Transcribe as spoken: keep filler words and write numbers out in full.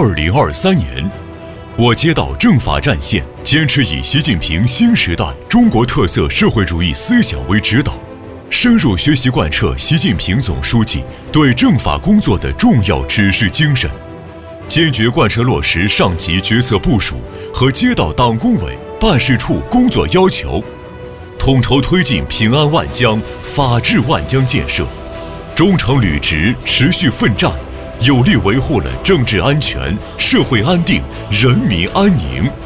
二零二三年，我接到政法战线，坚持以习近平新时代中国特色社会主义思想为指导，深入学习贯彻习近平总书记对政法工作的重要指示精神，坚决贯彻落实上级决策部署和街道党工委办事处工作要求，统筹推进平安万江、法治万江建设，忠诚履职，持续奋战，有力维护了政治安全、社会安定、人民安宁。